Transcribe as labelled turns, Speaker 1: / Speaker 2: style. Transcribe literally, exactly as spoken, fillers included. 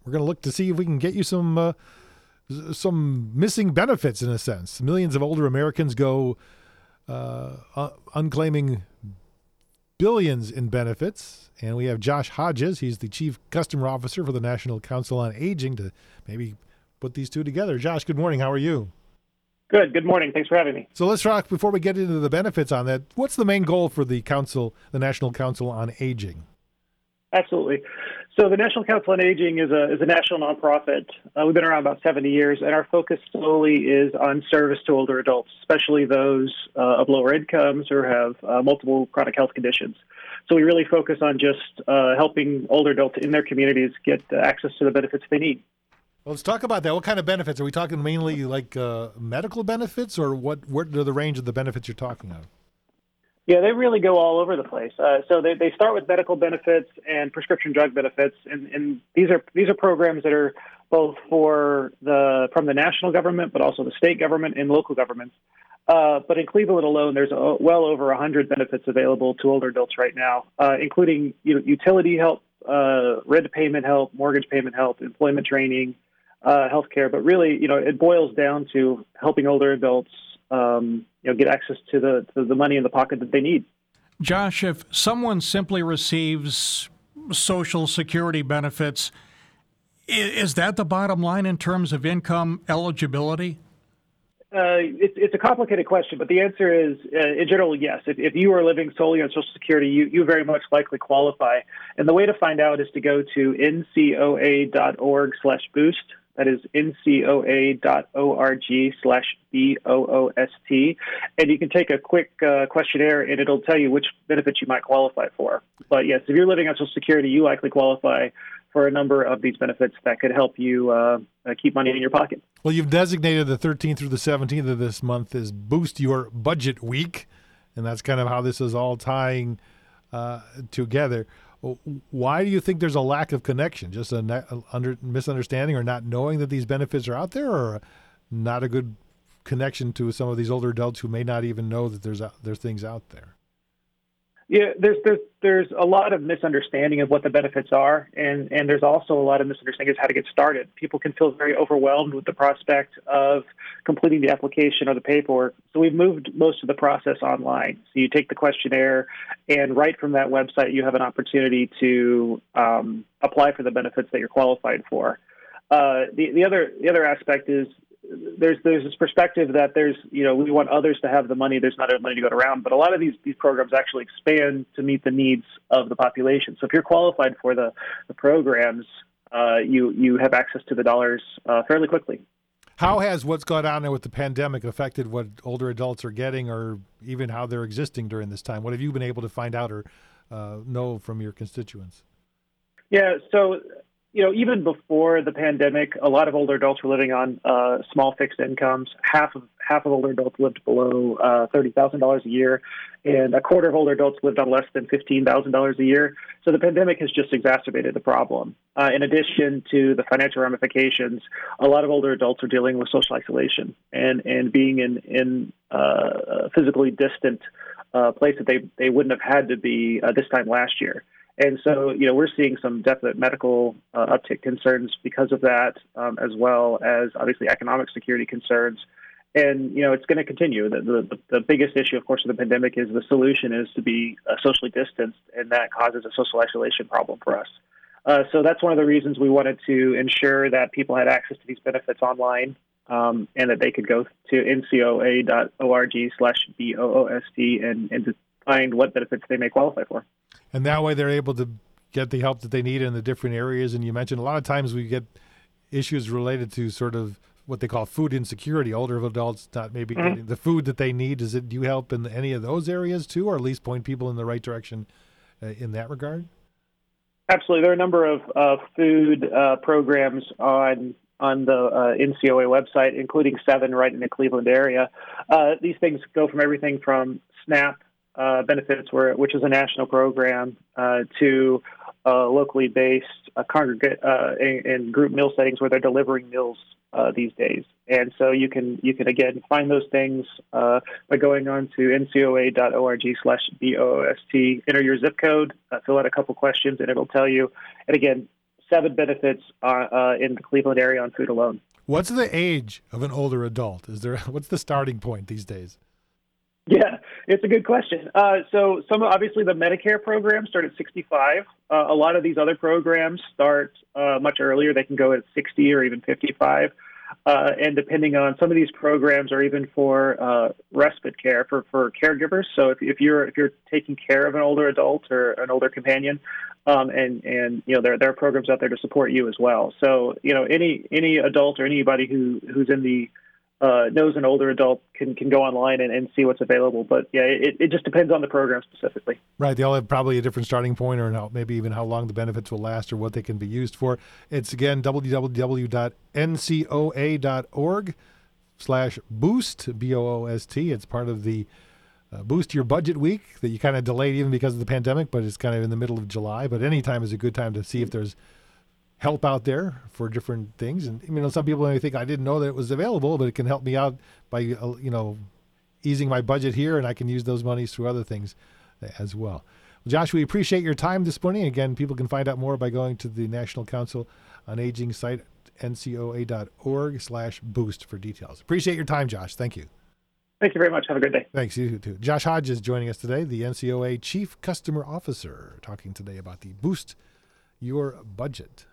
Speaker 1: we're going to look to see if we can get you some uh, some missing benefits in a sense. Millions of older Americans go uh, uh, unclaiming billions in benefits. And we have Josh Hodges. He's the Chief Customer Officer for the National Council on Aging to maybe put these two together. Josh, good morning. How are you?
Speaker 2: Good. Good morning. Thanks for having me.
Speaker 1: So let's talk, before we get into the benefits on that, what's the main goal for the council, the National Council on Aging?
Speaker 2: Absolutely. So the National Council on Aging is a is a national nonprofit. Uh, we've been around about seventy years, and our focus solely is on service to older adults, especially those uh, of lower incomes or have uh, multiple chronic health conditions. So we really focus on just uh, helping older adults in their communities get uh, access to the benefits they need.
Speaker 1: Well, let's talk about that. What kind of benefits? Are we talking mainly like uh, medical benefits, or what? What are the range of the benefits you're talking of?
Speaker 2: Yeah, they really go all over the place. Uh, so they, they start with medical benefits and prescription drug benefits, and, and these are these are programs that are both for the from the national government, but also the state government and local governments. Uh, but in Cleveland alone, there's a, well over one hundred benefits available to older adults right now, uh, including you know, utility help, uh, rent payment help, mortgage payment help, employment training, uh, healthcare. But really, you know, it boils down to helping older adults Um, you know, get access to the to the money in the pocket that they need.
Speaker 3: Josh, if someone simply receives Social Security benefits, is that the bottom line in terms of income eligibility?
Speaker 2: Uh, it's, it's a complicated question, but the answer is, uh, in general, yes. If, if you are living solely on Social Security, you, you very much likely qualify. And the way to find out is to go to ncoa.org slash boost. That is ncoa.org slash B O O S T. And you can take a quick uh, questionnaire, and it'll tell you which benefits you might qualify for. But yes, if you're living on Social Security, you likely qualify for a number of these benefits that could help you uh, uh, keep money in your pocket.
Speaker 1: Well, you've designated the thirteenth through the seventeenth of this month as Boost Your Budget Week, and that's kind of how this is all tying uh, together. Why do you think there's a lack of connection? Just a ne- under, misunderstanding or not knowing that these benefits are out there, or not a good connection to some of these older adults who may not even know that there's there's things out there?
Speaker 2: Yeah, there's there's there's a lot of misunderstanding of what the benefits are, and, and there's also a lot of misunderstanding of how to get started. People can feel very overwhelmed with the prospect of completing the application or the paperwork. So we've moved most of the process online. So you take the questionnaire, and right from that website, you have an opportunity to um, apply for the benefits that you're qualified for. Uh, the the other the other aspect is, There's there's this perspective that there's, you know, we want others to have the money. There's not enough money to go around. But a lot of these, these programs actually expand to meet the needs of the population. So if you're qualified for the, the programs, uh, you, you have access to the dollars uh, fairly quickly.
Speaker 1: How has what's gone on with the pandemic affected what older adults are getting, or even how they're existing during this time? What have you been able to find out or uh, know from your constituents?
Speaker 2: Yeah, so you know, even before the pandemic, a lot of older adults were living on uh, small fixed incomes. Half of half of older adults lived below uh, thirty thousand dollars a year, and a quarter of older adults lived on less than fifteen thousand dollars a year. So the pandemic has just exacerbated the problem. Uh, in addition to the financial ramifications, a lot of older adults are dealing with social isolation and, and being in, in uh, a physically distant uh, place that they, they wouldn't have had to be uh, this time last year. And so, you know, we're seeing some definite medical uh, uptick concerns because of that, um, as well as obviously economic security concerns. And, you know, it's going to continue. The, the, the biggest issue, of course, of the pandemic is the solution is to be uh, socially distanced, and that causes a social isolation problem for us. Uh, so that's one of the reasons we wanted to ensure that people had access to these benefits online, um, and that they could go to ncoa.org slash B O O S T and, and to find what benefits they may qualify for.
Speaker 1: And that way they're able to get the help that they need in the different areas. And you mentioned a lot of times we get issues related to sort of what they call food insecurity, older adults not maybe mm-hmm. getting the food that they need. Does it, do you help in any of those areas too, or at least point people in the right direction uh, in that regard?
Speaker 2: Absolutely. There are a number of uh, food uh, programs on on the uh, N C O A website, including seven right in the Cleveland area. Uh, these things go from everything from SNAP Uh, benefits, where, which is a national program, uh, to uh, locally based uh, congregate uh, and, and group meal settings where they're delivering meals uh, these days. And so you can you can again find those things uh, by going on to ncoa.org slash B O O S T, enter your zip code, uh, fill out a couple questions, and it'll tell you. And again, seven benefits uh, uh, in the Cleveland area on food alone.
Speaker 1: What's the age of an older adult? Is there what's the starting point these days?
Speaker 2: Yeah, it's a good question. Uh, so some obviously the Medicare programs start at sixty-five. Uh, a lot of these other programs start uh, much earlier. They can go at sixty or even fifty-five. Uh, and depending on some of these programs are even for uh, respite care for, for caregivers. So if, if you're if you're taking care of an older adult or an older companion, um, and and you know there there are programs out there to support you as well. So you know any any adult or anybody who who's in the Uh, knows an older adult can, can go online and, and see what's available. But yeah, it, it just depends on the program specifically.
Speaker 1: Right. They all have probably a different starting point, or how, maybe even how long the benefits will last or what they can be used for. It's, again, w w w dot n c o a dot org slash boost, B O O S T. It's part of the uh, Boost Your Budget Week that you kind of delayed even because of the pandemic, but it's kind of in the middle of July. But any time is a good time to see if there's help out there for different things. And, you know, some people may think, I didn't know that it was available, but it can help me out by, uh, you know, easing my budget here, and I can use those monies through other things as well. Well, Josh, we appreciate your time this morning. Again, people can find out more by going to the National Council on Aging site, n c o a dot org slash boost for details. Appreciate your time, Josh. Thank you.
Speaker 2: Thank you very much. Have a great day.
Speaker 1: Thanks. You too. Josh Hodges joining us today, the N C O A Chief Customer Officer, talking today about the Boost Your Budget.